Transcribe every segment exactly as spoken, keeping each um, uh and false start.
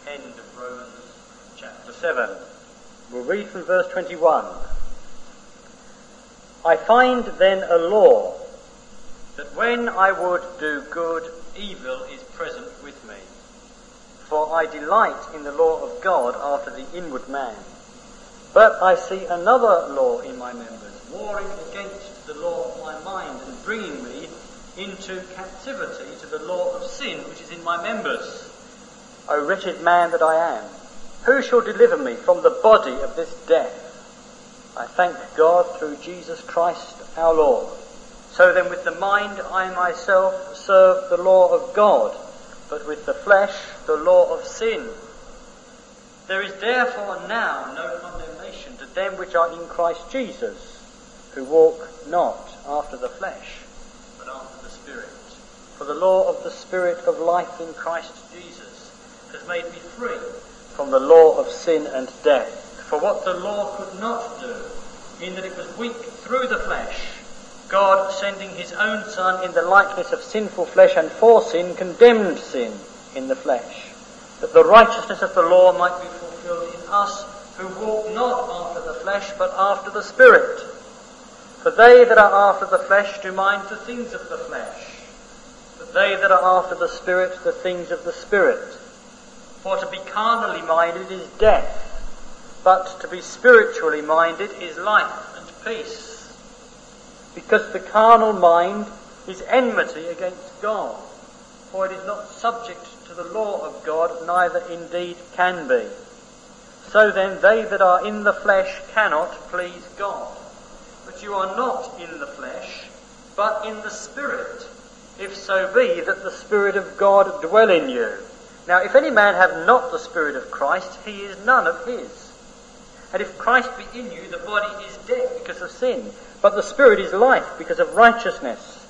end of Romans chapter seven. We'll read from verse twenty-one. I find then a law, that when I would do good, evil is present with me. For I delight in the law of God after the inward man. But I see another law in my members, warring against the law of my mind and bringing me into captivity to the law of sin which is in my members. O wretched man that I am, who shall deliver me from the body of this death? I thank God through Jesus Christ our Lord. So then with the mind I myself serve the law of God, but with the flesh the law of sin. There is therefore now no condemnation to them which are in Christ Jesus, who walk not after the flesh, but after the Spirit. For the law of the Spirit of life in Christ Jesus has made me free from the law of sin and death. For what the law could not do, in that it was weak through the flesh, God, sending his own Son in the likeness of sinful flesh and for sin, condemned sin in the flesh, that the righteousness of the law might be fulfilled in us who walk not after the flesh, but after the Spirit. For they that are after the flesh do mind the things of the flesh, but they that are after the Spirit the things of the Spirit. For to be carnally minded is death, but to be spiritually minded is life and peace. Because the carnal mind is enmity against God, for it is not subject to the law of God, neither indeed can be. So then they that are in the flesh cannot please God. But you are not in the flesh, but in the Spirit, if so be that the Spirit of God dwell in you. Now if any man have not the Spirit of Christ, he is none of his. And if Christ be in you, the body is dead because of sin, but the Spirit is life because of righteousness.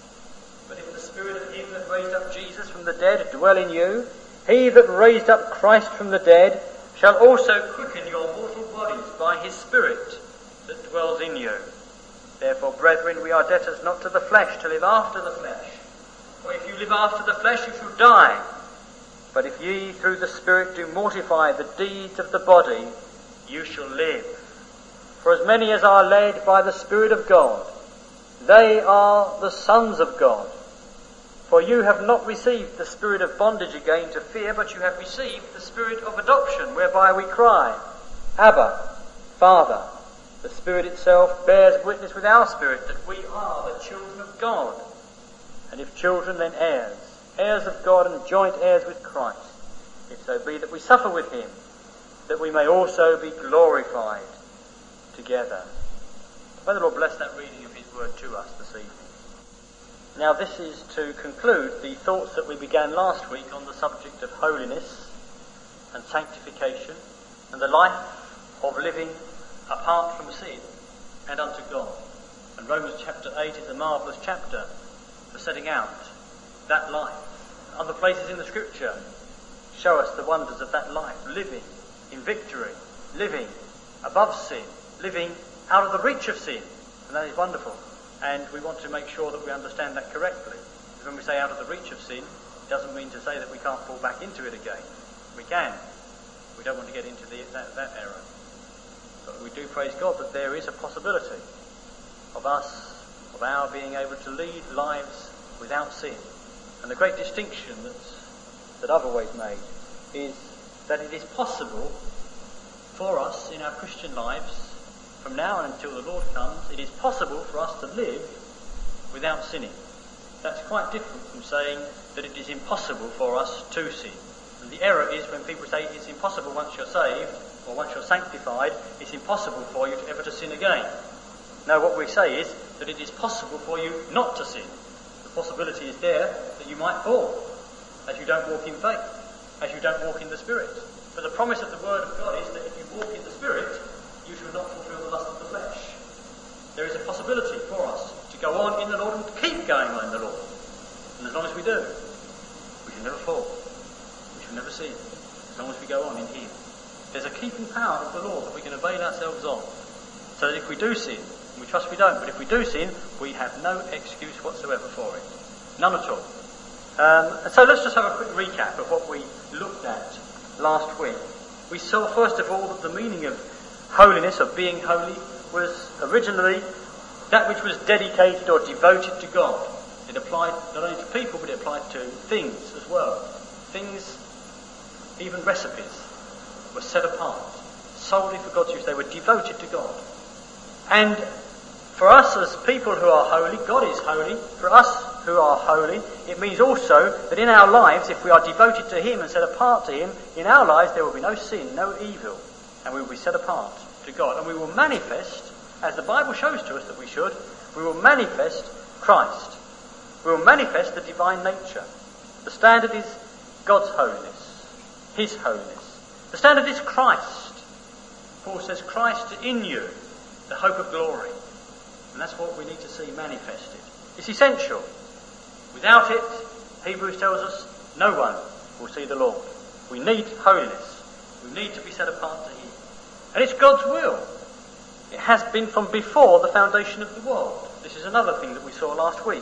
But if the Spirit of him that raised up Jesus from the dead dwell in you, he that raised up Christ from the dead shall also quicken your mortal bodies by his Spirit that dwells in you. Therefore, brethren, we are debtors not to the flesh, to live after the flesh. For if you live after the flesh, you shall die. But if ye through the Spirit do mortify the deeds of the body, you shall live. For as many as are led by the Spirit of God, they are the sons of God. For you have not received the spirit of bondage again to fear, but you have received the Spirit of adoption, whereby we cry, Abba, Father. The Spirit itself bears witness with our spirit that we are the children of God. And if children, then heirs, heirs of God and joint heirs with Christ, if so be that we suffer with him, that we may also be glorified together. May the Lord bless that reading of his word to us this evening. Now this is to conclude the thoughts that we began last week on the subject of holiness and sanctification and the life of living apart from sin and unto God. And Romans chapter eight is a marvellous chapter for setting out that life. Other places in the Scripture show us the wonders of that life, living in victory, living above sin, living out of the reach of sin. And that is wonderful. And we want to make sure that we understand that correctly. Because when we say out of the reach of sin, it doesn't mean to say that we can't fall back into it again. We can. We don't want to get into the, that, that error. But we do praise God that there is a possibility of us, of our being able to lead lives without sin. And the great distinction that's, that I've always made is that it is possible for us in our Christian lives, from now on until the Lord comes, it is possible for us to live without sinning. That's quite different from saying that it is impossible for us to sin. And the error is when people say it's impossible once you're saved, or once you're sanctified, it's impossible for you to ever to sin again. No, what we say is that it is possible for you not to sin. The possibility is there that you might fall, as you don't walk in faith, as you don't walk in the Spirit. But the promise of the Word of God is that if you walk in the Spirit, you shall not fulfill the lust of the flesh. There is a possibility for us to go on in the Lord and to keep going on in the Lord. And as long as we do, we shall never fall. We shall never sin, as long as we go on in Him. There's a keeping power of the Lord that we can avail ourselves of. So that if we do sin, and we trust we don't, but if we do sin, we have no excuse whatsoever for it. None at all. Um, and so let's just have a quick recap of what we looked at last week, we saw first of all that the meaning of holiness, of being holy, was originally that which was dedicated or devoted to God. It applied not only to people, but it applied to things as well. Things, even recipes, were set apart solely for God's use. They were devoted to God. And for us as people who are holy, God is holy. For us who are holy, it means also that in our lives, if we are devoted to Him and set apart to Him, in our lives there will be no sin, no evil, and we will be set apart to God. And we will manifest, as the Bible shows to us that we should, we will manifest Christ. We will manifest the divine nature. The standard is God's holiness, His holiness. The standard is Christ. Paul says, Christ in you, the hope of glory. And that's what we need to see manifested. It's essential. Without it, Hebrews tells us, no one will see the Lord. We need holiness. We need to be set apart to Him. And it's God's will. It has been from before the foundation of the world. This is another thing that we saw last week.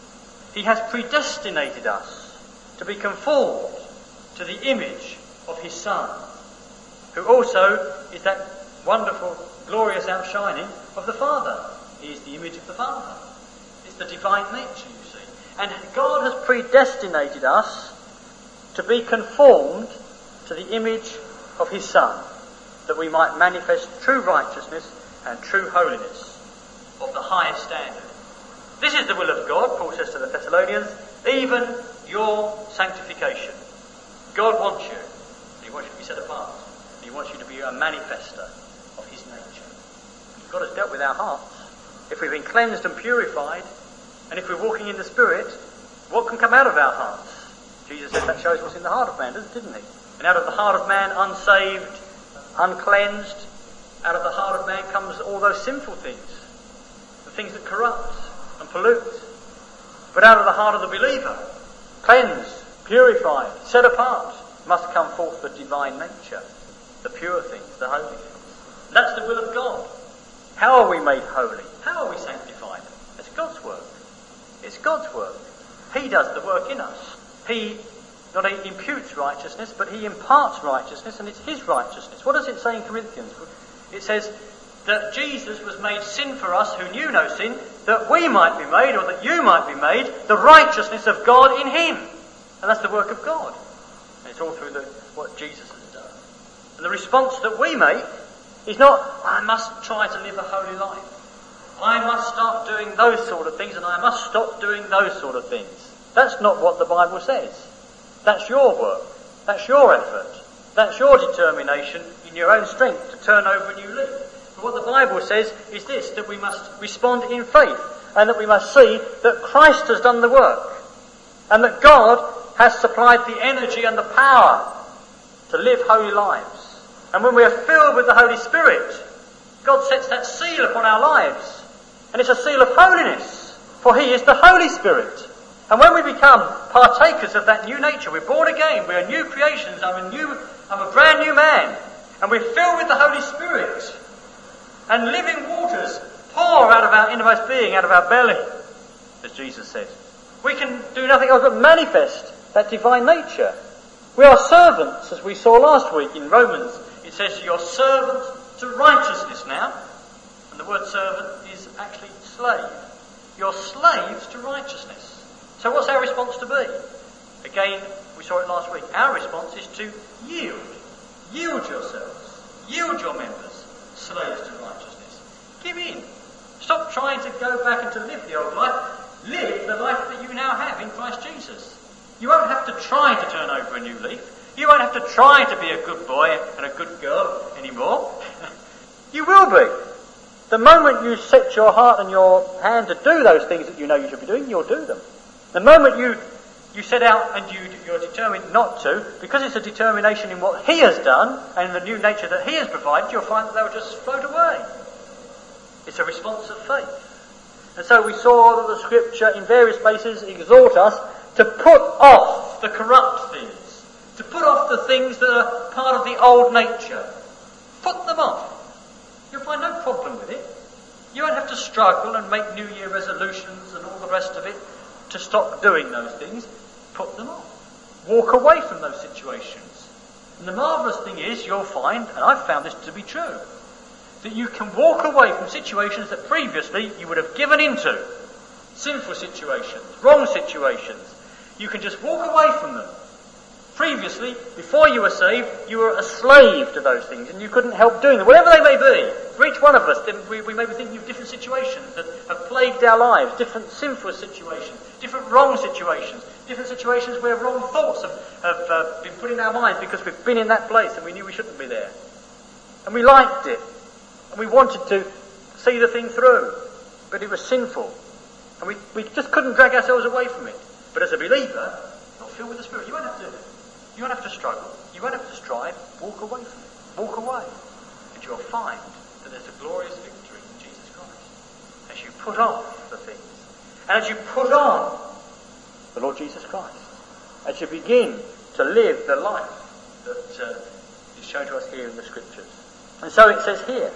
He has predestinated us to be conformed to the image of His Son, who also is that wonderful, glorious outshining of the Father. He is the image of the Father. It's the divine nature, you see. And God has predestinated us to be conformed to the image of His Son, that we might manifest true righteousness and true holiness of the highest standard. This is the will of God, Paul says to the Thessalonians, even your sanctification. God wants you. He wants you to be set apart. He wants you to be a manifester of His nature. God has dealt with our hearts. If we've been cleansed and purified, and if we're walking in the Spirit, what can come out of our hearts? Jesus said that shows what's in the heart of man, didn't He? And out of the heart of man, unsaved, uncleansed, out of the heart of man comes all those sinful things, the things that corrupt and pollute. But out of the heart of the believer, cleansed, purified, set apart, must come forth the divine nature, the pure things, the holy things. That's the will of God. How are we made holy? How are we sanctified? It's God's work. It's God's work. He does the work in us. He not only imputes righteousness, but He imparts righteousness, and it's His righteousness. What does it say in Corinthians? It says that Jesus was made sin for us who knew no sin, that we might be made, or that you might be made, the righteousness of God in Him. And that's the work of God. And it's all through the, what Jesus has done. And the response that we make is not, I must try to live a holy life. I must start doing those sort of things, and I must stop doing those sort of things. That's not what the Bible says. That's your work. That's your effort. That's your determination in your own strength to turn over a new leaf. But what the Bible says is this, that we must respond in faith, and that we must see that Christ has done the work, and that God has supplied the energy and the power to live holy lives. And when we are filled with the Holy Spirit, God sets that seal upon our lives, and it's a seal of holiness, for He is the Holy Spirit. And when we become partakers of that new nature, we're born again, we're new creations, I'm a new, I'm a brand new man, and we're filled with the Holy Spirit, and living waters pour out of our innermost being, out of our belly, as Jesus said. We can do nothing else but manifest that divine nature. We are servants, as we saw last week in Romans. It says you're servants to righteousness now, and the word servant is actually slave. You're slaves to righteousness. So what's our response to be? Again, we saw it last week. Our response is to yield. Yield yourselves. Yield your members. Slaves to righteousness. Give in. Stop trying to go back and to live the old life. Live the life that you now have in Christ Jesus. You won't have to try to turn over a new leaf. You won't have to try to be a good boy and a good girl anymore. You will be. The moment you set your heart and your hand to do those things that you know you should be doing, you'll do them. The moment you you set out and you, you're determined not to, because it's a determination in what He has done and in the new nature that He has provided, you'll find that they'll just float away. It's a response of faith. And so we saw that the Scripture in various places exhort us to put off the corrupt things, to put off the things that are part of the old nature. Put them off. You'll find no problem with it. You won't have to struggle and make New Year resolutions and all the rest of it to stop doing those things. Put them off. Walk away from those situations. And the marvellous thing is, you'll find, and I've found this to be true, that you can walk away from situations that previously you would have given into. Sinful situations, wrong situations. You can just walk away from them. Previously, before you were saved, you were a slave to those things and you couldn't help doing them, whatever they may be. For each one of us, we, we may be thinking of different situations that have plagued our lives, different sinful situations, different wrong situations, different situations where wrong thoughts have, have uh, been put in our minds because we've been in that place and we knew we shouldn't be there. And we liked it. And we wanted to see the thing through. But it was sinful. And we, we just couldn't drag ourselves away from it. But as a believer, not filled with the Spirit, you won't have to you won't have to struggle. You won't have to strive. Walk away from it. Walk away. And you'll find that there's a glorious victory in Jesus Christ. As you put off the things. And as you put on the Lord Jesus Christ. As you begin to live the life that uh, is shown to us here in the Scriptures. And so it says here,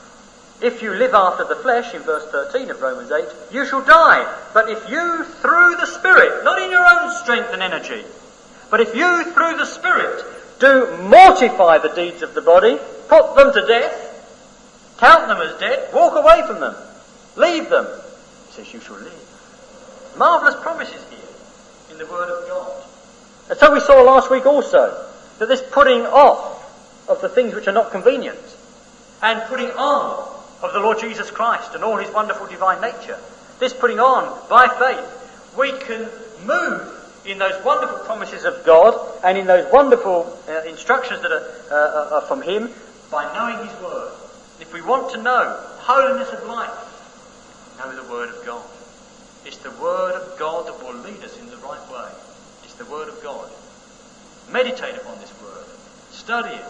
if you live after the flesh, in verse thirteen of Romans eight, you shall die. But if you, through the Spirit, not in your own strength and energy, but if you, through the Spirit, do mortify the deeds of the body, put them to death, count them as dead, walk away from them, leave them, he says you shall live. Marvellous promises here in the Word of God. And so we saw last week also that this putting off of the things which are not convenient and putting on of the Lord Jesus Christ and all his wonderful divine nature, this putting on by faith, we can move in those wonderful promises of God and in those wonderful uh, instructions that are, uh, are from him by knowing his word. If we want to know holiness of life, know the word of God. It's the word of God that will lead us in the right way. It's the word of God. Meditate upon this word. Study it.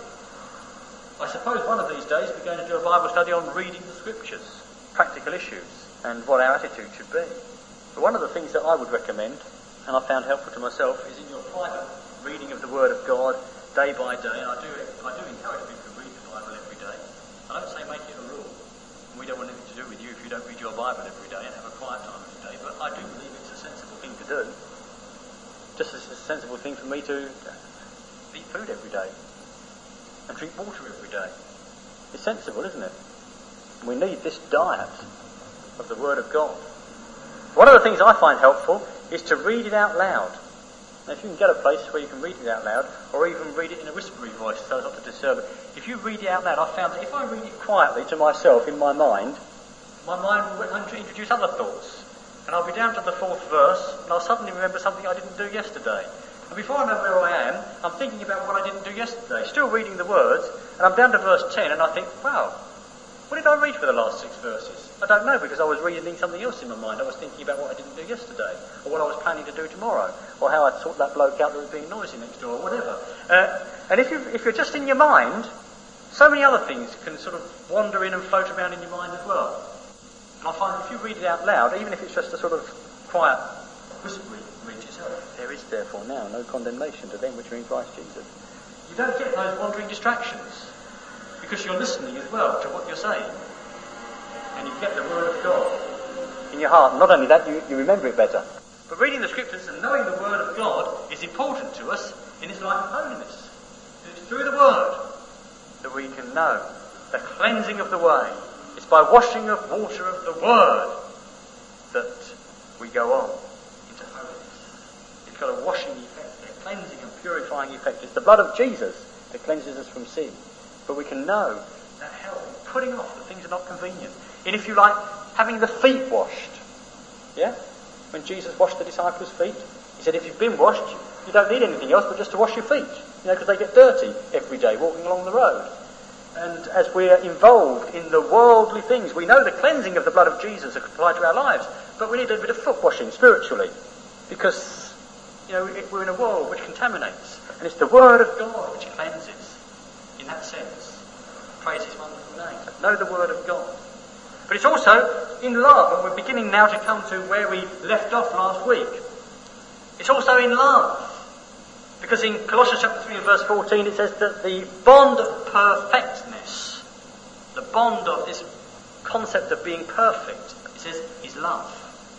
I suppose one of these days we're going to do a Bible study on reading the Scriptures, practical issues, and what our attitude should be. But one of the things that I would recommend, and I found helpful to myself, is in your private reading of the Word of God, day by day, and I do I do encourage people to read the Bible every day. I don't say make it a rule. We don't want anything to do with you if you don't read your Bible every day and have a quiet time every day, but I do believe it's a sensible thing to do. Just as it's a sensible thing for me to eat food every day and drink water every day. It's sensible, isn't it? We need this diet of the Word of God. One of the things I find helpful is to read it out loud. Now, if you can get a place where you can read it out loud, or even read it in a whispery voice so as not to disturb it, if you read it out loud, I've found that if I read it quietly to myself in my mind, my mind will introduce other thoughts. And I'll be down to the fourth verse, and I'll suddenly remember something I didn't do yesterday. And before I know where I am, I'm thinking about what I didn't do yesterday, still reading the words, and I'm down to verse ten, and I think, wow, what did I read for the last six verses? I don't know, because I was reading something else in my mind. I was thinking about what I didn't do yesterday, or what I was planning to do tomorrow, or how I'd sort that bloke out that was being noisy next door, or whatever. Uh, and if, you, if you're just in your mind, so many other things can sort of wander in and float around in your mind as well. And I find if you read it out loud, even if it's just a sort of quiet whispering, read yourself. There is therefore now no condemnation to them which are in Christ Jesus. You don't get those wandering distractions, because you're listening as well to what you're saying. And you get the Word of God in your heart. And not only that, you, you remember it better. But reading the Scriptures and knowing the Word of God is important to us in this life of holiness. It's through the Word that we can know the cleansing of the way. It's by washing of water of the Word that we go on into holiness. It's got a washing effect, a cleansing and purifying effect. It's the blood of Jesus that cleanses us from sin. But we can know that help in putting off the things that are not convenient. And if you like, having the feet washed. Yeah? When Jesus washed the disciples' feet, he said, if you've been washed, you don't need anything else but just to wash your feet. You know, because they get dirty every day walking along the road. And as we're involved in the worldly things, we know the cleansing of the blood of Jesus applied to our lives, but we need a bit of foot washing spiritually, because, you know, we're in a world which contaminates, and it's the Word of God which cleanses. In that sense, praise his wonderful name. Know the Word of God. But it's also in love, and we're beginning now to come to where we left off last week. It's also in love. Because in Colossians chapter three and verse fourteen it says that the bond of perfectness, the bond of this concept of being perfect, it says is love.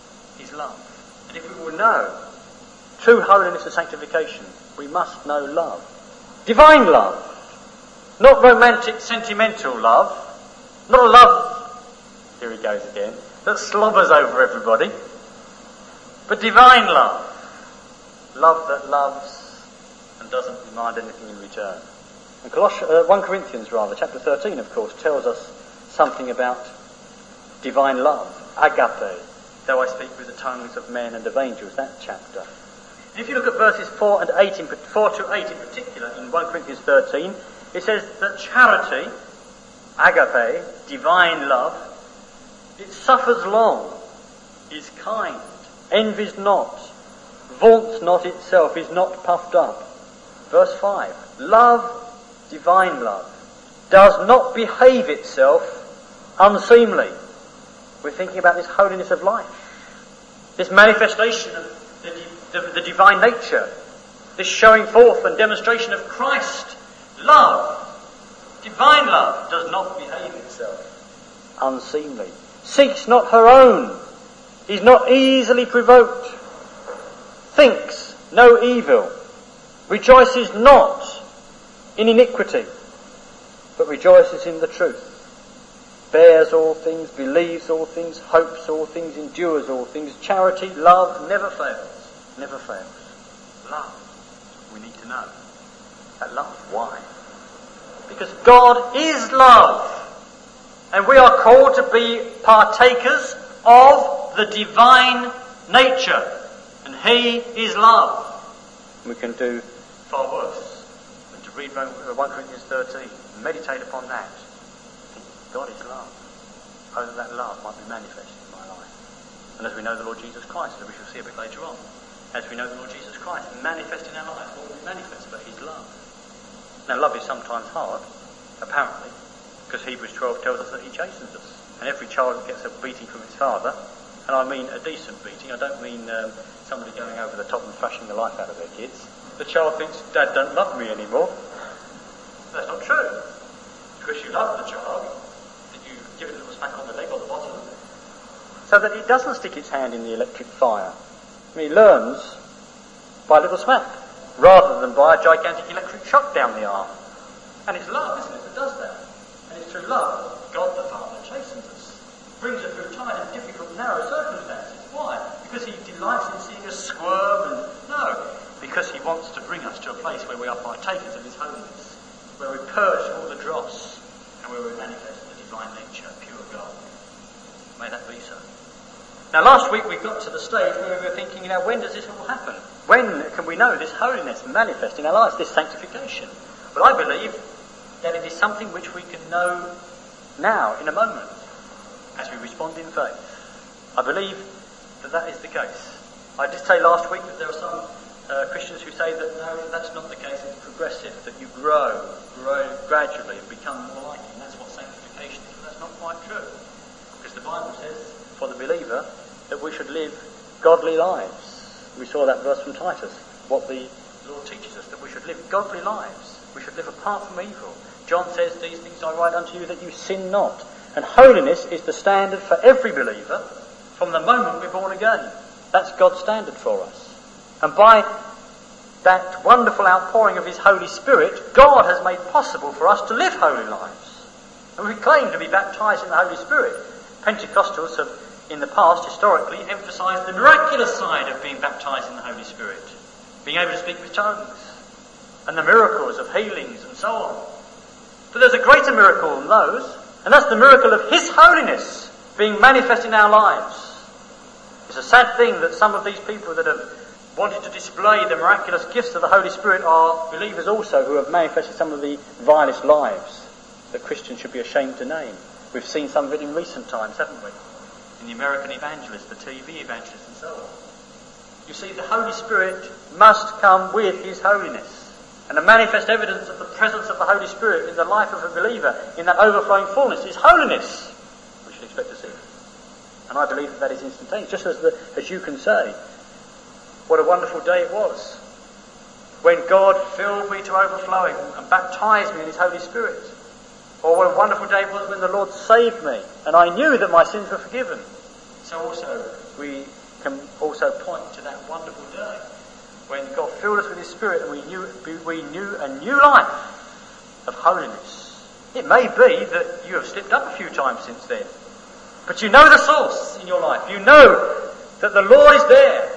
Is love. And if we will know true holiness and sanctification, we must know love. Divine love. Not romantic, sentimental love. Not a love, here he goes again, that slobbers over everybody. But divine love. Love that loves and doesn't demand anything in return. And Colossians, uh, First Corinthians rather, chapter thirteen, of course, tells us something about divine love. Agape. Though I speak with the tongues of men and of angels, that chapter. And if you look at verses four and eight, in, four to eight in particular, in First Corinthians thirteen, it says that charity, agape, divine love, it suffers long, is kind, envies not, vaunts not itself, is not puffed up. Verse five, love, divine love, does not behave itself unseemly. We're thinking about this holiness of life, this manifestation of the, the, the divine nature, this showing forth and demonstration of Christ. Love, divine love, does not behave itself unseemly, seeks not her own, is not easily provoked, thinks no evil, rejoices not in iniquity, but rejoices in the truth, bears all things, believes all things, hopes all things, endures all things. Charity, love, never fails, never fails. Love, we need to know that love. Why? Because God is love, and we are called to be partakers of the divine nature, and He is love. We can do far worse than to read First Corinthians thirteen and meditate upon that. God is love. Oh, that that love might be manifested in my life. And as we know the Lord Jesus Christ, as we shall see a bit later on, as we know the Lord Jesus Christ manifest in our lives, what will be manifest but His love. Now, love is sometimes hard, apparently, because Hebrews twelve tells us that He chastens us. And every child gets a beating from its father, and I mean a decent beating. I don't mean um, somebody going over the top and thrashing the life out of their kids. The child thinks, Dad don't love me anymore. That's not true. Because you love the child, that you give it a little smack on the leg or the bottom, so that it doesn't stick its hand in the electric fire. I mean, he learns by a little smack, rather than by a gigantic electric shock down the arm. And it's love, isn't it, that does that. And it's through love God the Father chastens us, brings us through tight and difficult, narrow circumstances. Why? Because He delights in seeing us squirm and... No, because He wants to bring us to a place where we are partakers of His holiness, where we purge all the dross, and where we manifest the divine nature, pure God. May that be so. Now, last week we got to the stage where we were thinking, you know, when does this all happen? When can we know this holiness manifest in our lives, this sanctification? Well, I believe that it is something which we can know now, in a moment, as we respond in faith. I believe that that is the case. I did say last week that there are some uh, Christians who say that no, that's not the case, it's progressive, that you grow, grow gradually and become more like Him. That's what sanctification is. But that's not quite true. Because the Bible says, for the believer, that we should live godly lives. We saw that verse from Titus, what the Lord teaches us, that we should live godly lives. We should live apart from evil. John says, these things I write unto you that you sin not. And holiness is the standard for every believer from the moment we're born again. That's God's standard for us. And by that wonderful outpouring of His Holy Spirit, God has made possible for us to live holy lives. And we claim to be baptized in the Holy Spirit. Pentecostals have, in the past, historically, emphasised the miraculous side of being baptized in the Holy Spirit. Being able to speak with tongues. And the miracles of healings and so on. But there's a greater miracle than those, and that's the miracle of His holiness being manifest in our lives. It's a sad thing that some of these people that have wanted to display the miraculous gifts of the Holy Spirit are believers also who have manifested some of the vilest lives that Christians should be ashamed to name. We've seen some of it in recent times, haven't we? In the American evangelists, the T V evangelists and so on. You see, the Holy Spirit must come with His holiness. And the manifest evidence of the presence of the Holy Spirit in the life of a believer, in that overflowing fullness, is holiness. We should expect to see. And I believe that that is instantaneous. Just as, the, as you can say, what a wonderful day it was when God filled me to overflowing and baptized me in His Holy Spirit. Or what a wonderful day it was when the Lord saved me and I knew that my sins were forgiven. So also we can also point to that wonderful day when God filled us with His Spirit and we knew, we knew a new life of holiness. It may be that you have slipped up a few times since then, but you know the source in your life. You know that the Lord is there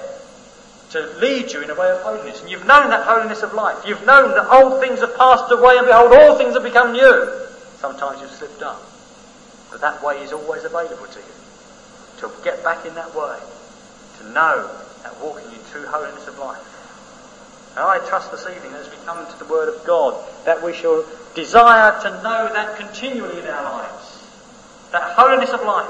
to lead you in a way of holiness, and you've known that holiness of life. You've known that old things have passed away and behold, all things have become new. Sometimes you've slipped up, but that way is always available to you, to get back in that way, to know that walking in true holiness of life. And I trust this evening as we come to the Word of God that we shall desire to know that continually in our lives, that holiness of life,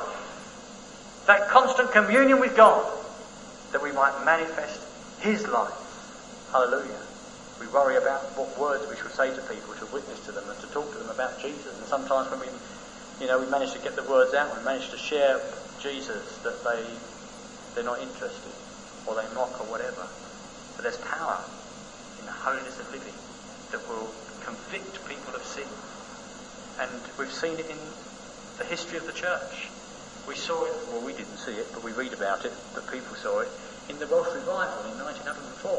that constant communion with God, that we might manifest His life. Hallelujah. We worry about what words we shall say to people, to witness to them and to talk to them about Jesus. And sometimes when we, you know, we manage to get the words out, we manage to share Jesus, that they, they're not interested, or they mock or whatever. But there's power in the holiness of living that will convict people of sin. And we've seen it in the history of the church. We saw it, well we didn't see it, but we read about it, but people saw it, in the Welsh Revival in nineteen oh four,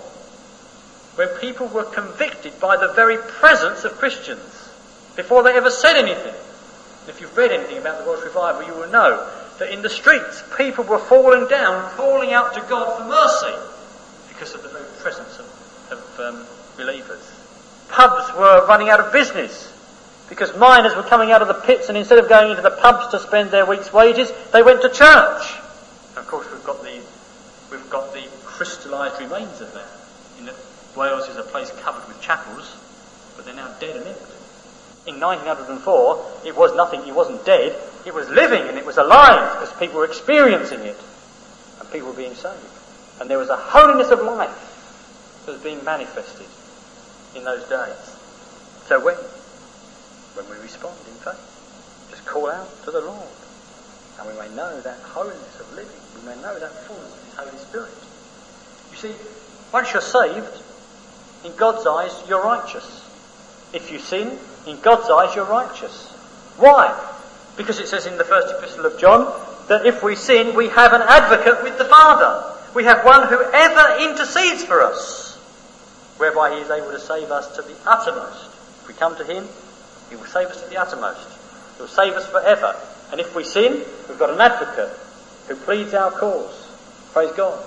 when people were convicted by the very presence of Christians before they ever said anything. And if you've read anything about the Welsh Revival, you will know that in the streets people were falling down, calling out to God for mercy because of the very presence of, of um, believers. Pubs were running out of business because miners were coming out of the pits, and instead of going into the pubs to spend their week's wages, they went to church. And of course we've got the we've got the crystallised remains of that. In that Wales is a place covered with chapels, but they're now dead and empty. In nineteen oh four, it was nothing, it wasn't dead, it was living and it was alive because people were experiencing it and people were being saved. And there was a holiness of life that was being manifested in those days. So when? When we respond in faith, just call out to the Lord, and we may know that holiness of living, we may know that fullness of His Holy Spirit. You see, once you're saved, in God's eyes you're righteous. If you sin, in God's eyes you're righteous. Why? Because it says in the first epistle of John that if we sin, we have an advocate with the Father. We have one who ever intercedes for us, whereby He is able to save us to the uttermost. If we come to Him, He will save us to the uttermost. He will save us forever. And if we sin, we've got an advocate who pleads our cause. Praise God.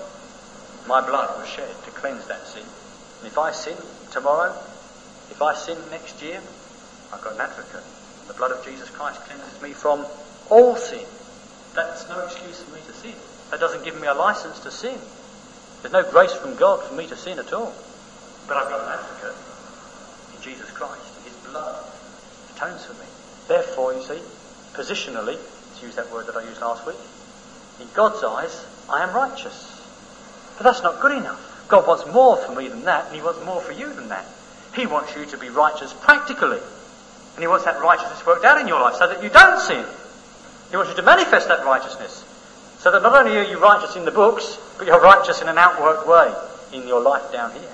My blood was shed to cleanse that sin. And if I sin tomorrow, if I sin next year, I've got an advocate. The blood of Jesus Christ cleanses me from all sin. That's no excuse for me to sin. That doesn't give me a license to sin. There's no grace from God for me to sin at all. But I've got an advocate in Jesus Christ. His blood atones for me. Therefore, you see, positionally, to use that word that I used last week, in God's eyes, I am righteous. But that's not good enough. God wants more for me than that, and He wants more for you than that. He wants you to be righteous practically. And He wants that righteousness worked out in your life so that you don't sin. He wants you to manifest that righteousness so that not only are you righteous in the books, but you're righteous in an outward way in your life down here.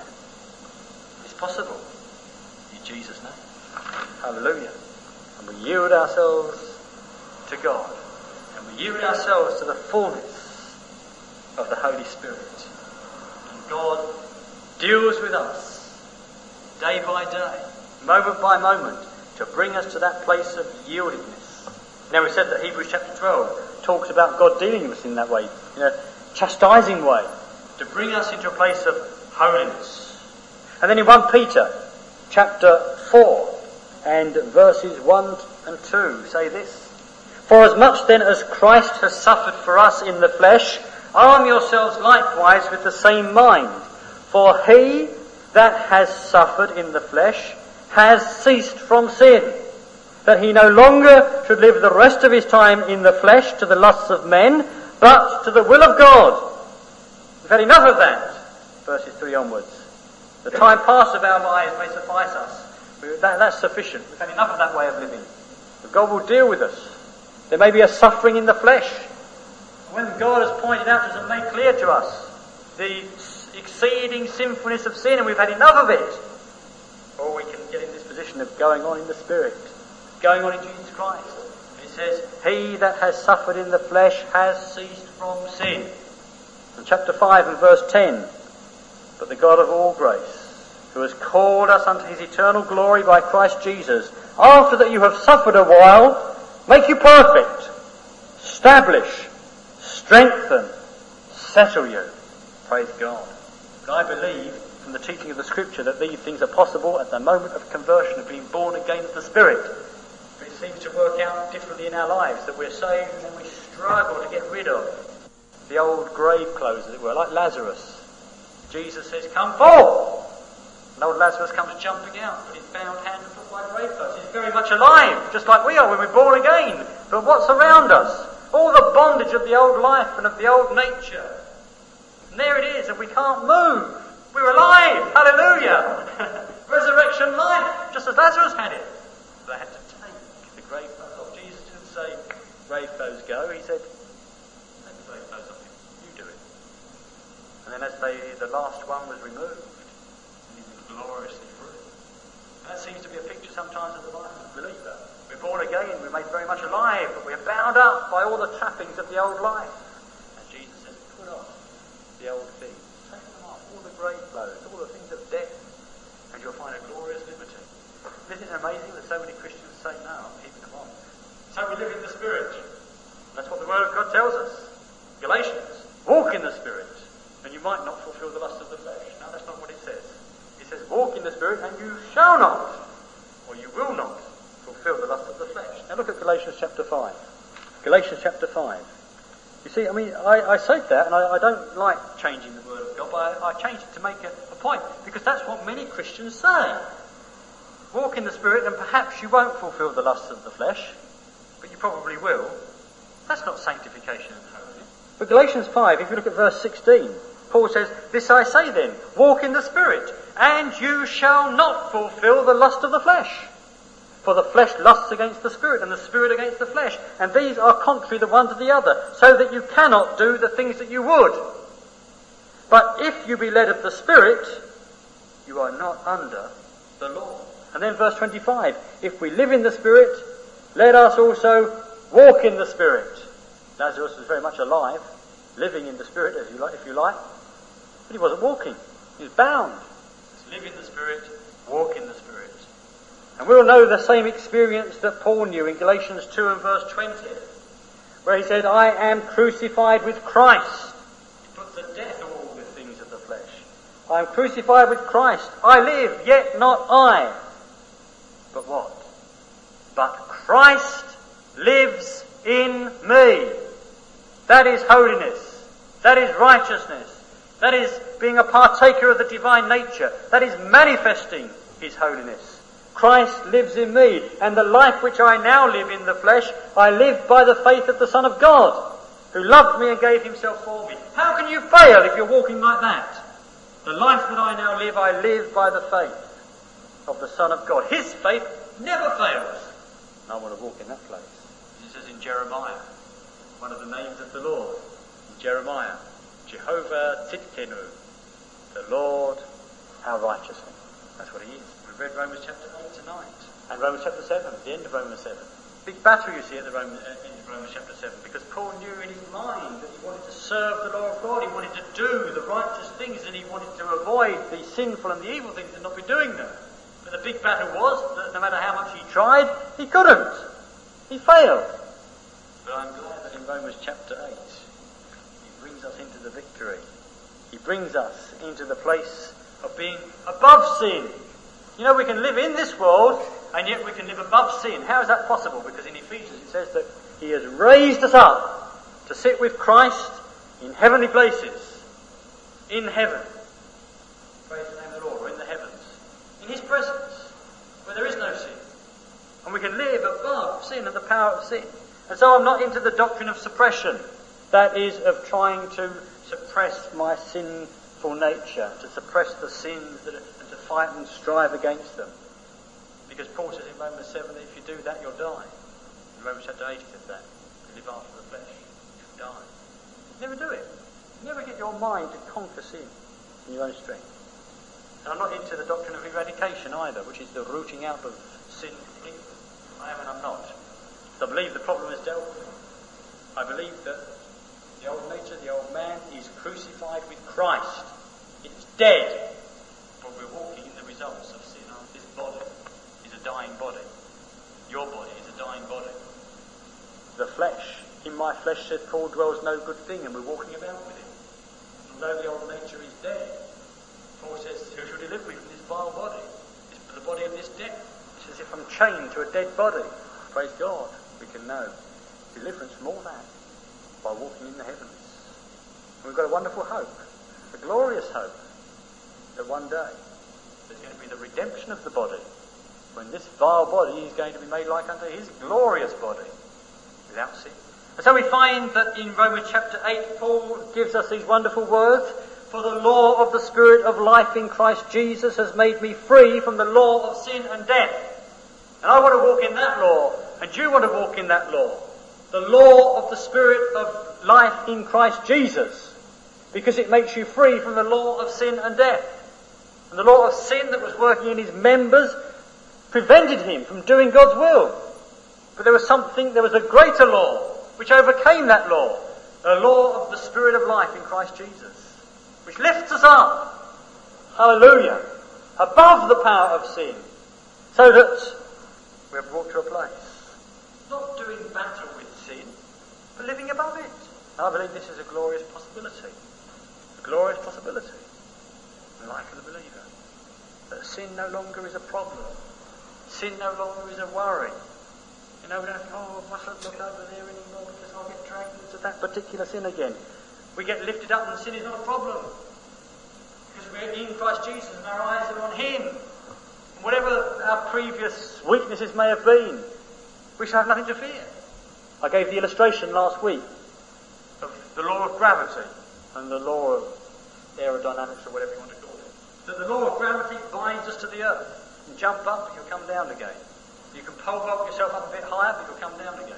It's possible. In Jesus' name. Hallelujah. And we yield ourselves to God. And we yield ourselves to the fullness of the Holy Spirit. And God deals with us day by day, moment by moment, to bring us to that place of yieldedness. Now we said that Hebrews chapter twelve talks about God dealing with us in that way, in a chastising way, to bring us into a place of holiness. And then in First Peter chapter four and verses one and two say this: For as much then as Christ has suffered for us in the flesh, arm yourselves likewise with the same mind. For he that has suffered in the flesh has ceased from sin, that he no longer should live the rest of his time in the flesh to the lusts of men, but to the will of God. We've had enough of that. Verses three onwards. The time past of our lives may suffice us. That, that's sufficient. We've had enough of that way of living. But God will deal with us. There may be a suffering in the flesh. When God has pointed out to us and made clear to us the exceeding sinfulness of sin, and we've had enough of it, or we can get in this position of going on in the Spirit, going on in Jesus Christ. It says, he that has suffered in the flesh has ceased from sin. In chapter five and verse ten, but the God of all grace, who has called us unto his eternal glory by Christ Jesus, after that you have suffered a while, make you perfect, establish, strengthen, settle you. Praise God. But I believe from the teaching of the Scripture that these things are possible at the moment of conversion, of being born again of the Spirit. But it seems to work out differently in our lives, that we're saved and then we struggle to get rid of the old grave clothes, as it were, like Lazarus. Jesus says, come forth! And old Lazarus comes jumping out with his bound hand and put by grave clothes. He's very much alive, just like we are when we're born again. But what's around us? All the bondage of the old life and of the old nature. And there it is, and we can't move. We're alive! Hallelujah! Resurrection life, just as Lazarus had it. They had to take the grave clothes off. Jesus didn't say, grave clothes go. He said, take the grave clothes off him. You do it. And then as they, the last one was removed, and he was gloriously free. And that seems to be a picture sometimes of the life of the believer. We're born again, we're made very much alive, but we're bound up by all the trappings of the old life. And Jesus says, put off the old things. Take them off, all the grave clothes, all the things of death, and you'll find a glorious liberty. Isn't it amazing that so many Christians say, no, I'm keeping them on. So we live in the Spirit. That's what the Word of God tells us. Galatians, walk in the Spirit, and you might not fulfill the lust of the flesh. No, that's not what it says. It says, walk in the Spirit, and you shall not, or you will not, fulfill the lust of the flesh. Now look at Galatians chapter five. Galatians chapter five. You see, I mean, I, I said that, and I, I don't like changing the Word of God, but I, I changed it to make a, a point, because that's what many Christians say. Walk in the Spirit, and perhaps you won't fulfill the lusts of the flesh, but you probably will. That's not sanctification and holiness. But Galatians five, if you look at verse sixteen, Paul says, this I say then, walk in the Spirit, and you shall not fulfill the lust of the flesh. For the flesh lusts against the Spirit, and the Spirit against the flesh. And these are contrary the one to the other, so that you cannot do the things that you would. But if you be led of the Spirit, you are not under the law. And then verse twenty-five, if we live in the Spirit, let us also walk in the Spirit. Lazarus was very much alive, living in the Spirit, as you like, if you like, but he wasn't walking. He was bound. Live in the Spirit, walk in the Spirit. And we'll know the same experience that Paul knew in Galatians two and verse twenty, where he said, I am crucified with Christ. He put to death all the things of the flesh. I am crucified with Christ. I live, yet not I. But what? But Christ lives in me. That is holiness. That is righteousness. That is being a partaker of the divine nature. That is manifesting his holiness. Christ lives in me, and the life which I now live in the flesh, I live by the faith of the Son of God, who loved me and gave himself for me. How can you fail if you're walking like that? The life that I now live, I live by the faith of the Son of God. His faith never fails. And I want to walk in that place. It says in Jeremiah, one of the names of the Lord, in Jeremiah, Jehovah Tzidkenu, the Lord our righteousness. That's what he is. We read Romans chapter eight tonight, and Romans chapter seven, the end of Romans seven. Big battle you see at the Roman, uh, end of Romans chapter seven, because Paul knew in his mind that he wanted to serve the law of God, he wanted to do the righteous things, and he wanted to avoid the sinful and the evil things and not be doing them. But the big battle was that no matter how much he tried, he couldn't. He failed. But I'm glad that in Romans chapter eight, he brings us into the victory. He brings us into the place of being above sin. You know, we can live in this world, and yet we can live above sin. How is that possible? Because in Ephesians it says that he has raised us up to sit with Christ in heavenly places. In heaven. Praise the name of the Lord, or in the heavens. In his presence, where there is no sin. And we can live above sin and the power of sin. And so I'm not into the doctrine of suppression. That is, of trying to suppress my sinful nature, to suppress the sins that are, and to fight and strive against them. Because Paul says in Romans seven that if you do that, you'll die. In Romans chapter eight he says that. If you live after the flesh, you'll die. Never do it. Never get your mind to conquer sin in your own strength. And I'm not into the doctrine of eradication either, which is the rooting out of sin completely. I am and I'm not. So I believe the problem is dealt with. I believe that the old nature, the old man, is crucified with Christ. It's dead. But we're walking in the results of sin. This body is a dying body. Your body is a dying body. The flesh, in my flesh, said Paul, dwells no good thing, and we're walking about with it. Although the old nature is dead, Paul says, who shall deliver me from this vile body? It's the body of this death. It's as if I'm chained to a dead body. Praise God, we can know deliverance from all that by walking in the heavens. And we've got a wonderful hope, a glorious hope, that one day there's going to be the redemption of the body, when this vile body is going to be made like unto his glorious body, without sin. And so we find that in Romans chapter eight, Paul gives us these wonderful words, for the law of the Spirit of life in Christ Jesus has made me free from the law of sin and death. And I want to walk in that law, and you want to walk in that law. The law of the Spirit of life in Christ Jesus, because it makes you free from the law of sin and death. And the law of sin that was working in his members prevented him from doing God's will. But there was something, there was a greater law which overcame that law, the law of the Spirit of life in Christ Jesus, which lifts us up, hallelujah, above the power of sin, so that we are brought to a place, not doing battle with sin, but living above it. I believe this is a glorious possibility, a glorious possibility in the life of the believer, that sin no longer is a problem, sin no longer is a worry. You know, we don't think, oh, I mustn't look over there anymore because I'll get dragged into that particular sin again. We get lifted up and sin is not a problem. Because we're in Christ Jesus and our eyes are on him. And whatever our previous weaknesses may have been, we shall have nothing to fear. I gave the illustration last week of the law of gravity and the law of aerodynamics, or whatever you want to call it. That the law of gravity binds us to the earth. You jump up and you'll come down again. You can pole vault yourself up a bit higher, but you'll come down again.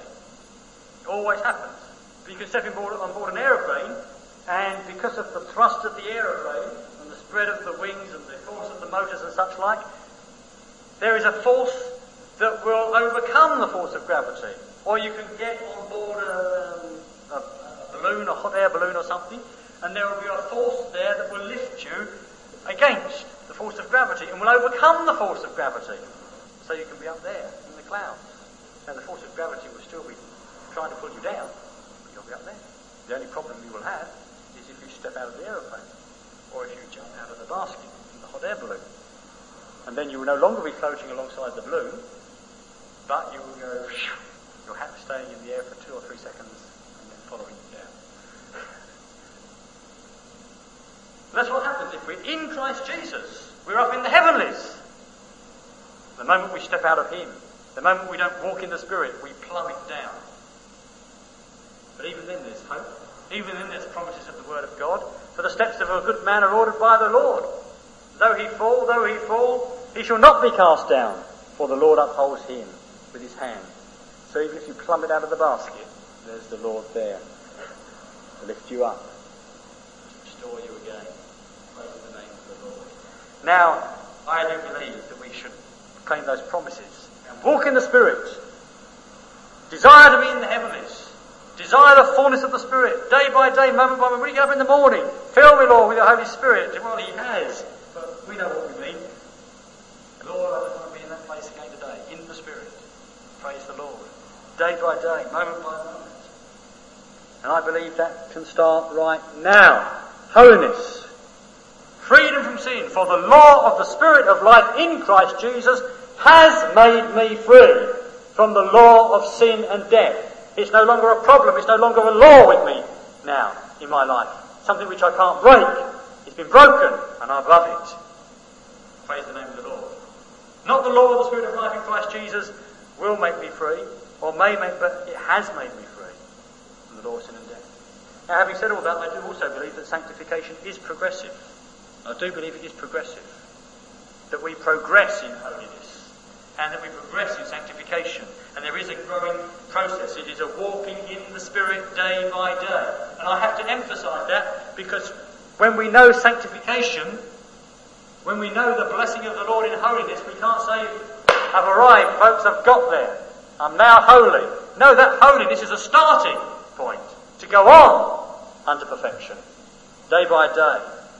It always happens. But you can step on board, on board an aeroplane, and because of the thrust of the aeroplane, and the spread of the wings, and the force of the motors and such like, there is a force that will overcome the force of gravity. Or you can get on board a, a, a balloon, a hot air balloon or something, and there will be a force there that will lift you against the force of gravity, and will overcome the force of gravity. So you can be up there in the clouds. Now the force of gravity will still be trying to pull you down, but you'll be up there. The only problem you will have is if you step out of the aeroplane, or if you jump out of the basket in the hot air balloon. And then you will no longer be floating alongside the balloon, but you will go, your hat staying in the air for two or three seconds and then following you down. That's what happens if we're in Christ Jesus. We're up in the heavenlies. The moment we step out of him, the moment we don't walk in the Spirit, we plummet down. But even then there's hope. Even then there's promises of the Word of God. For the steps of a good man are ordered by the Lord. Though he fall, though he fall, he shall not be cast down, for the Lord upholds him with his hand. So even if you plummet out of the basket, there's the Lord there to lift you up, to restore you again. Praise the name of the Lord. Now, I do believe that we should claim those promises and walk in the Spirit. Desire to be in the heavenlies. Desire the fullness of the Spirit, day by day, moment by moment. When you get up in the morning, fill me, Lord, with the Holy Spirit. Well, he has, but we know what we mean. Lord, I just want to be in that place again today, in the Spirit. Praise the Lord. Day by day, moment by moment. And I believe that can start right now. Holiness. Freedom from sin. For the law of the Spirit of life in Christ Jesus has made me free from the law of sin and death. It's no longer a problem. It's no longer a law with me now in my life. Something which I can't break. It's been broken and I love it. Praise the name of the Lord. Not the law of the Spirit of life in Christ Jesus will make me free, or may make, but it has made me free from the law of sin and death. Now, having said all that, I do also believe that sanctification is progressive. I do believe it is progressive. That we progress in holiness, and that we progress in sanctification. And there is a growing process. It is a walking in the Spirit day by day. And I have to emphasise that, because when we know sanctification, when we know the blessing of the Lord in holiness, we can't say, I've arrived, folks, I've got there. I'm now holy. No, that holiness is a starting point to go on unto perfection, day by day,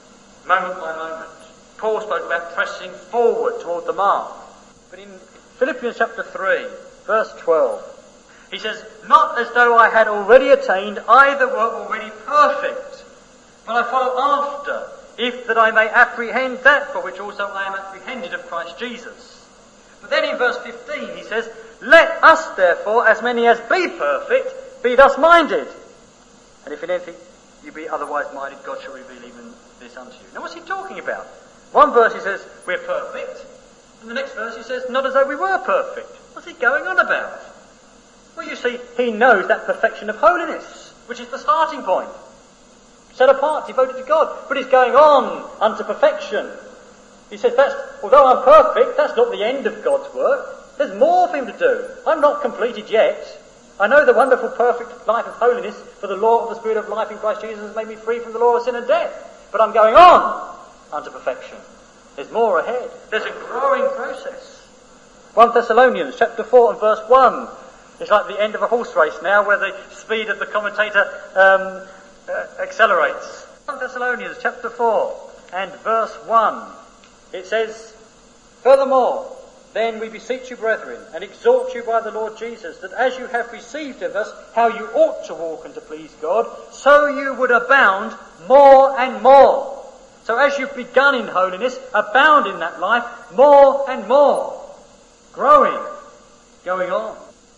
moment by moment. Paul spoke about pressing forward toward the mark. But in Philippians chapter three, verse twelve, he says, not as though I had already attained, either were already perfect, but I follow after, if that I may apprehend that for which also I am apprehended of Christ Jesus. But then in verse fifteen he says, let us therefore, as many as be perfect, be thus minded. And if in anything you be otherwise minded, God shall reveal even this unto you. Now what's he talking about? One verse he says, we're perfect. And the next verse he says, not as though we were perfect. What's he going on about? Well, you see, he knows that perfection of holiness, which is the starting point. Set apart, devoted to God. But he's going on unto perfection. He says, that's, although I'm perfect, that's not the end of God's work. There's more for him to do. I'm not completed yet. I know the wonderful, perfect life of holiness, for the law of the Spirit of life in Christ Jesus has made me free from the law of sin and death. But I'm going on unto perfection. There's more ahead. There's a growing process. First Thessalonians chapter four and verse one. It's like the end of a horse race now, where the speed of the commentator um, uh, accelerates. First Thessalonians chapter four and verse one. It says, furthermore, then we beseech you, brethren, and exhort you by the Lord Jesus, that as you have received of us how you ought to walk and to please God, so you would abound more and more. So as you've begun in holiness, abound in that life more and more. Growing, going on.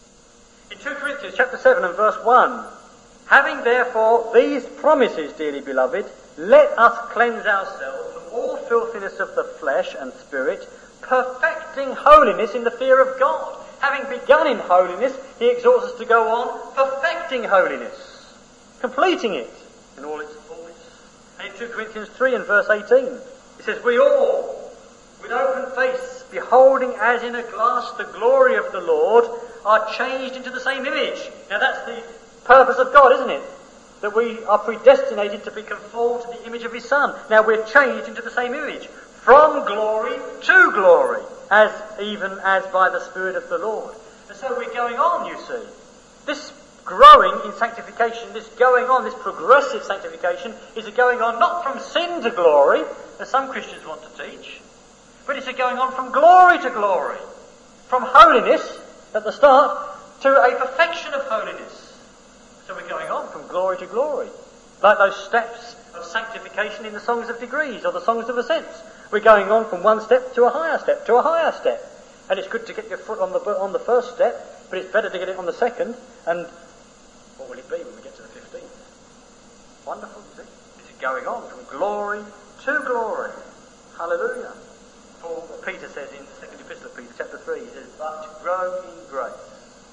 In Second Corinthians chapter seven and verse one, having therefore these promises, dearly beloved, let us cleanse ourselves from all filthiness of the flesh and spirit, perfecting holiness in the fear of God. Having begun in holiness, he exhorts us to go on perfecting holiness, completing it in all its fullness. And in Second Corinthians three and verse eighteen, it says, we all, with open face, beholding as in a glass the glory of the Lord, are changed into the same image. Now that's the purpose of God, isn't it? That we are predestinated to be conformed to the image of his Son. Now we're changed into the same image. From glory to glory, as even as by the Spirit of the Lord. And so we're going on, you see. This growing in sanctification, this going on, this progressive sanctification, is a going on not from sin to glory, as some Christians want to teach, but it's a going on from glory to glory. From holiness, at the start, to a perfection of holiness. So we're going on from glory to glory. Like those steps of sanctification in the songs of degrees, or the songs of ascents. We're going on from one step to a higher step, to a higher step. And it's good to get your foot on the on the first step, but it's better to get it on the second. And what will it be when we get to the fifteenth? Wonderful, is it? It's going on from glory to glory. Hallelujah. Paul, Peter says in the second epistle of Peter, chapter three, he says, but grow in grace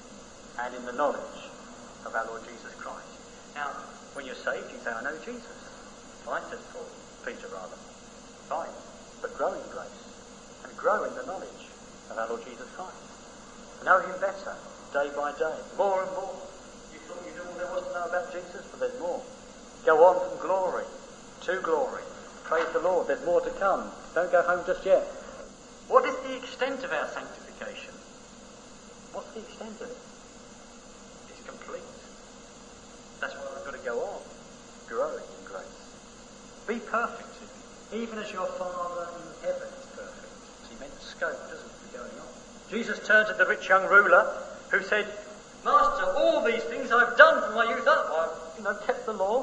and in the knowledge of our Lord Jesus Christ. Now, when you're saved, you say, I know Jesus. Fine, says Paul, Peter rather. Fine. But grow in grace and grow in the knowledge of our Lord Jesus Christ. Know him better, day by day, more and more. You thought you knew all there was to know about Jesus, but there's more. Go on from glory to glory. Praise the Lord, there's more to come. Don't go home just yet. What is the extent of our sanctification? What's the extent of it? It's complete. That's why we've got to go on, growing in grace. Be perfect. Even as your Father in heaven is perfect. It's immense scope, doesn't it, for going on. Jesus turned to the rich young ruler who said, Master, all these things I've done from my youth up. I've, you know, kept the law.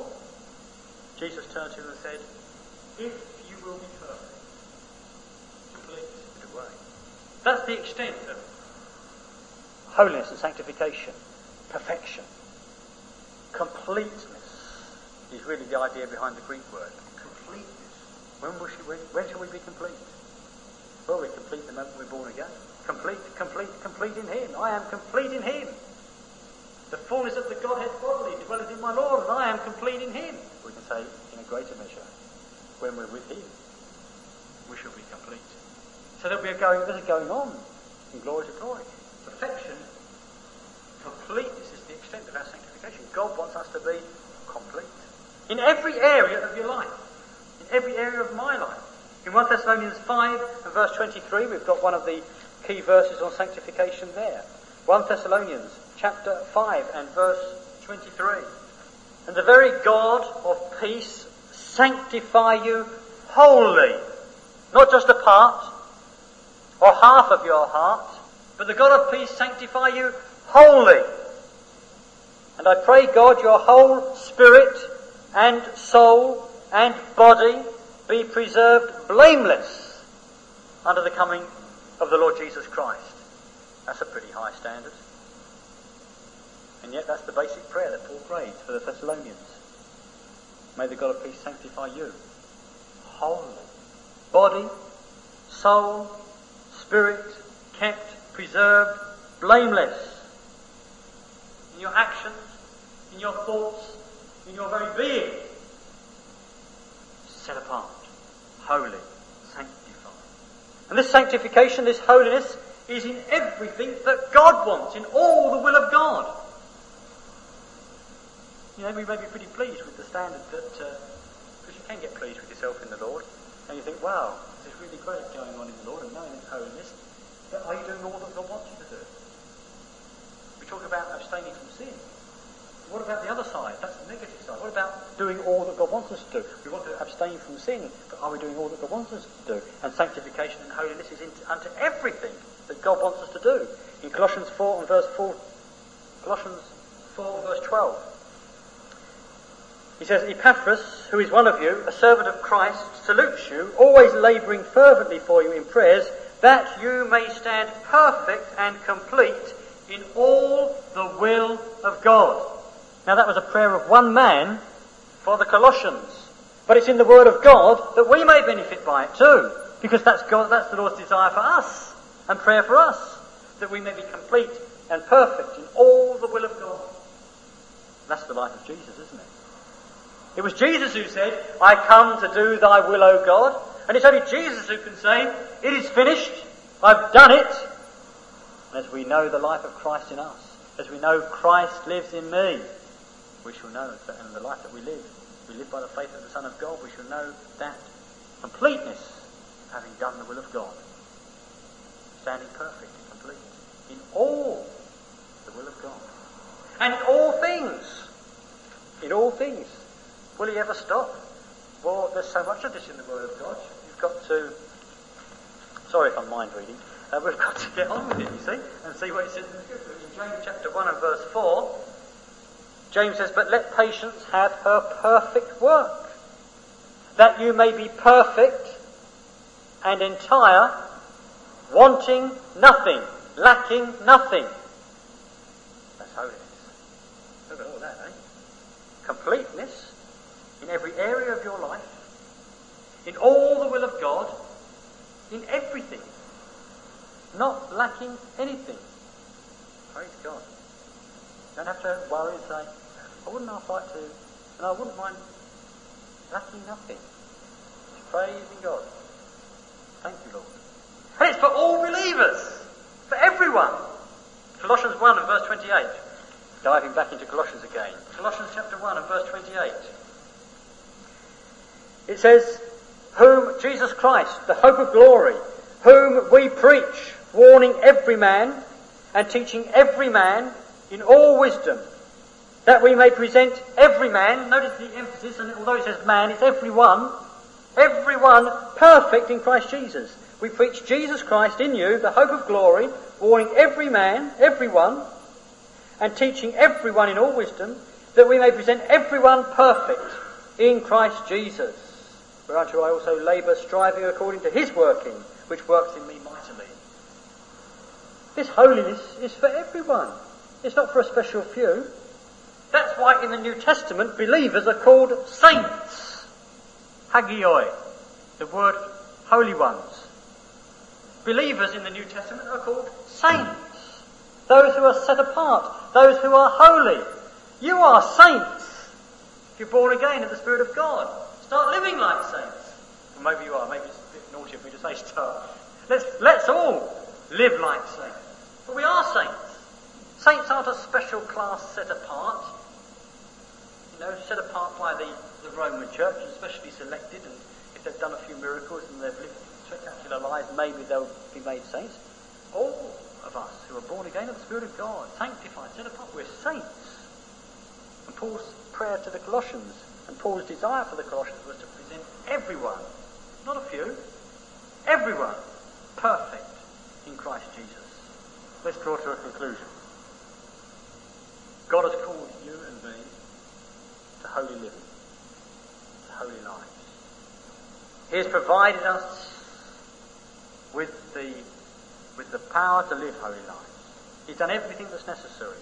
Jesus turned to him and said, if you will be perfect, complete in a way. That's the extent of holiness and sanctification. Perfection. Completeness is really the idea behind the Greek word. Completeness. When, will she, when, when shall we be complete? Well, we're complete the moment we're born again. Complete, complete, complete in him. I am complete in him. The fullness of the Godhead bodily dwelleth in my Lord, and I am complete in him. We can say, in a greater measure, when we're with him, we shall be complete. So that we're going, this is going on from glory to glory. Perfection, completeness is the extent of our sanctification. God wants us to be complete. In every area of your life. Every area of my life. In First Thessalonians five and verse twenty-three, we've got one of the key verses on sanctification there. First Thessalonians chapter five and verse twenty-three. And the very God of peace sanctify you wholly. Not just a part or half of your heart, but the God of peace sanctify you wholly. And I pray, God, your whole spirit and soul and body be preserved blameless under the coming of the Lord Jesus Christ. That's a pretty high standard. And yet that's the basic prayer that Paul prayed for the Thessalonians. May the God of peace sanctify you wholly. Body, soul, spirit, kept, preserved, blameless. In your actions, in your thoughts, in your very being. Set apart, holy, sanctified. And this sanctification, this holiness, is in everything that God wants, in all the will of God. You know, we may be pretty pleased with the standard that, because uh, you can get pleased with yourself in the Lord, and you think, wow, this is really great going on in the Lord and knowing His holiness, but are you doing all that God wants you to do? We talk about abstaining from sin. What about the other side? That's the negative side. What about doing all that God wants us to do? We want to abstain from sin, but are we doing all that God wants us to do? And sanctification and holiness is into, unto everything that God wants us to do. In Colossians four and verse four, Colossians four and verse twelve, he says, Epaphras, who is one of you, a servant of Christ, salutes you, always labouring fervently for you in prayers, that you may stand perfect and complete in all the will of God. Now that was a prayer of one man for the Colossians. But it's in the Word of God that we may benefit by it too. Because that's God, that's the Lord's desire for us and prayer for us. That we may be complete and perfect in all the will of God. That's the life of Jesus, isn't it? It was Jesus who said, I come to do thy will, O God. And it's only Jesus who can say, it is finished, I've done it. And as we know the life of Christ in us, as we know Christ lives in me, we shall know that in the life that we live, we live by the faith of the Son of God, we shall know that completeness, having done the will of God, standing perfect and complete in all the will of God. And in all things, in all things. Will he ever stop? Well, there's so much of this in the Word of God. You've got to, sorry if I'm mind reading, uh, we've got to get on with it, you see, and see what it says in the Scripture. In James chapter one and verse four, James says, but let patience have her perfect work, that you may be perfect and entire, wanting nothing, lacking nothing. That's holiness. Look at all that, eh? Completeness in every area of your life, in all the will of God, in everything, not lacking anything. Praise God. You don't have to worry and say, I wouldn't half like to, and I wouldn't mind lacking nothing. It's praising God. Thank you, Lord. And it's for all believers, for everyone. Colossians one and verse twenty-eight. Diving back into Colossians again. Colossians chapter one and verse twenty-eight. It says, whom Jesus Christ, the hope of glory, whom we preach, warning every man and teaching every man in all wisdom, that we may present every man, notice the emphasis, and although it says man, it's everyone, everyone perfect in Christ Jesus. We preach Jesus Christ in you, the hope of glory, warning every man, everyone, and teaching everyone in all wisdom, that we may present everyone perfect in Christ Jesus. Whereunto I also labour, striving according to his working, which works in me mightily. This holiness is for everyone. It's not for a special few. That's why in the New Testament believers are called saints. Hagioi, the word holy ones. Believers in the New Testament are called saints. Those who are set apart, those who are holy. You are saints. If you're born again of the Spirit of God, start living like saints. Well, maybe you are, maybe it's a bit naughty of me to say start. Let's, let's all live like saints. But we are saints. Saints aren't a special class set apart. You know, set apart by the, the Roman Church, and especially selected, and if they've done a few miracles and they've lived spectacular lives, maybe they'll be made saints. All of us who are born again of the Spirit of God, sanctified, set apart, we're saints. And Paul's prayer to the Colossians, and Paul's desire for the Colossians was to present everyone Not a few. Everyone perfect in Christ Jesus. Let's draw to a conclusion. God has called you and me to holy living, to holy lives. He has provided us with the, with the power to live holy lives. He's done everything that's necessary.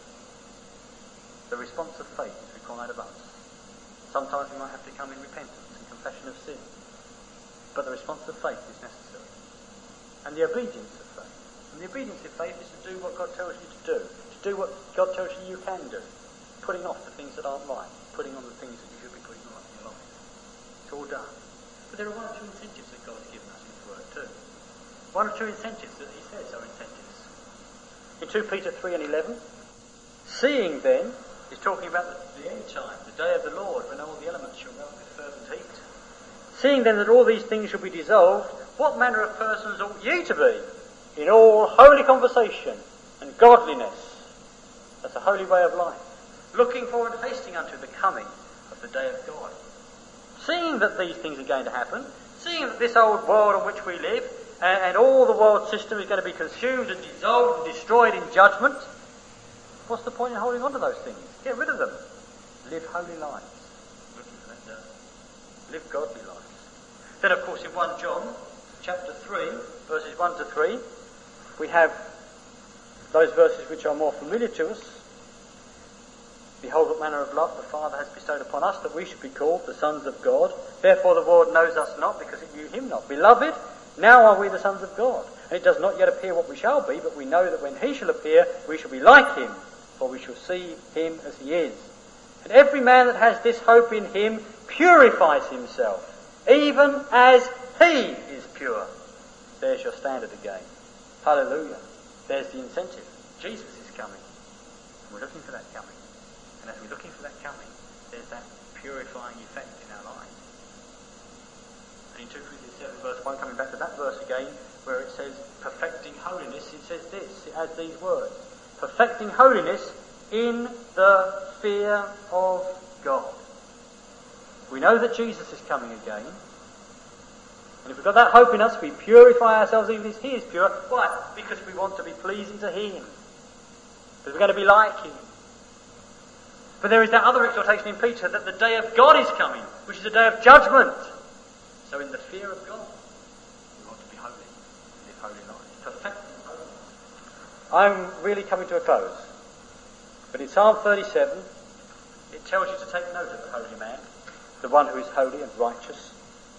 The response of faith is required of us. Sometimes we might have to come in repentance and confession of sin. But the response of faith is necessary. And the obedience of faith. And the obedience of faith is to do what God tells you to do. To do what God tells you you can do. Putting off the things that aren't right. Putting on the things that you should be putting on in your life. It's all done. But there are one or two incentives that God has given us in His Word too. One or two incentives that He says are incentives. In two Peter three and eleven, seeing then, is talking about the, the end time, the day of the Lord, when all the elements shall melt with fervent heat. Seeing then that all these things shall be dissolved, what manner of persons ought ye to be? In all holy conversation and godliness. That's a holy way of life. Looking for and hasting unto the coming of the day of God. Seeing that these things are going to happen, seeing that this old world in which we live, and, and all the world system is going to be consumed and dissolved and destroyed in judgment, what's the point in holding on to those things? Get rid of them. Live holy lives. Looking for that day. Live godly lives. Then, of course, in First John, chapter three, verses one to three, we have those verses which are more familiar to us. Behold, what manner of love the Father has bestowed upon us, that we should be called the sons of God. Therefore the world knows us not, because it knew him not. Beloved, now are we the sons of God. And it does not yet appear what we shall be, but we know that when he shall appear, we shall be like him, for we shall see him as he is. And every man that has this hope in him purifies himself, even as he is pure. There's your standard again. Hallelujah. There's the incentive. Jesus is coming. We're looking for that coming. And as we're looking for that coming, there's that purifying effect in our lives. And in two Corinthians seven verse one, coming back to that verse again, where it says, perfecting holiness, it says this, it adds these words. Perfecting holiness in the fear of God. We know that Jesus is coming again. And if we've got that hope in us, we purify ourselves even as he is pure. Why? Because we want to be pleasing to him. Because we're going to be like him. But there is that other exhortation in Peter that the day of God is coming, which is a day of judgment. So in the fear of God, we want to be holy, live holy lives, perfecting holiness. I'm really coming to a close. But in Psalm thirty-seven, it tells you to take note of the holy man, the one who is holy and righteous.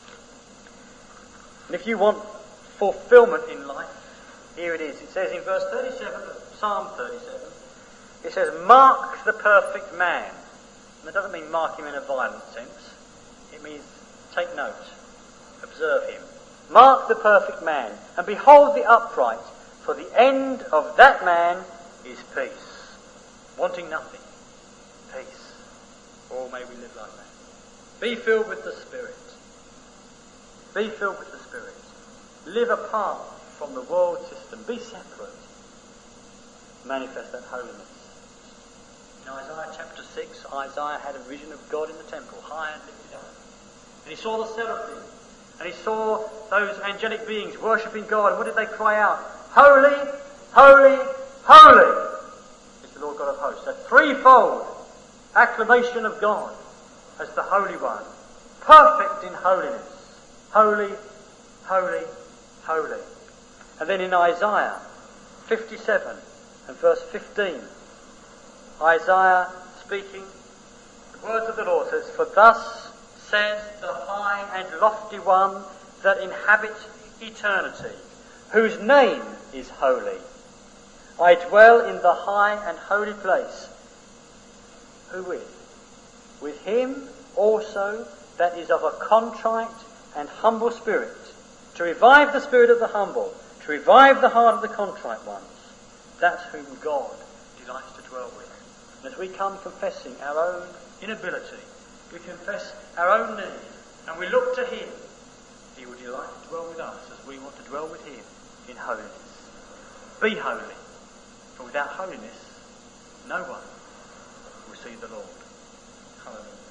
And if you want fulfillment in life, here it is. It says in verse thirty-seven of Psalm thirty-seven, it says, mark the perfect man. And that doesn't mean mark him in a violent sense. It means take note. Observe him. Mark the perfect man, and behold the upright, for the end of that man is peace. Wanting nothing. Peace. Or may we live like that. Be filled with the Spirit. Be filled with the Spirit. Live apart from the world system. Be separate. Manifest that holiness. In Isaiah chapter six, Isaiah had a vision of God in the temple, high and lifted up. And he saw the seraphim, and he saw those angelic beings worshipping God. And what did they cry out? Holy, holy, holy is the Lord God of hosts. A threefold acclamation of God as the Holy One, perfect in holiness. Holy, holy, holy. And then in Isaiah fifty-seven and verse fifteen, Isaiah speaking, the words of the Lord says, for thus says the high and lofty one that inhabits eternity, whose name is holy. I dwell in the high and holy place. Who with? With him also that is of a contrite and humble spirit, to revive the spirit of the humble, to revive the heart of the contrite ones. That's whom God delights to dwell with. And as we come confessing our own inability, we confess our own need, and we look to him, he will delight to dwell with us as we want to dwell with him in holiness. Be holy, for without holiness, no one will see the Lord. Hallelujah.